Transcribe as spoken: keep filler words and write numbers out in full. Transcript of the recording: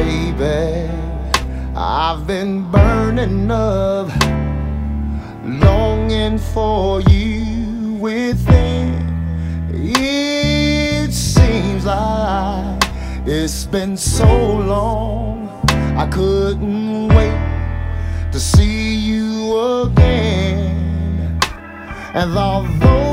baby. I've been burning up, longing for you within. It seems like it's been so long, I couldn't wait to see you again. And although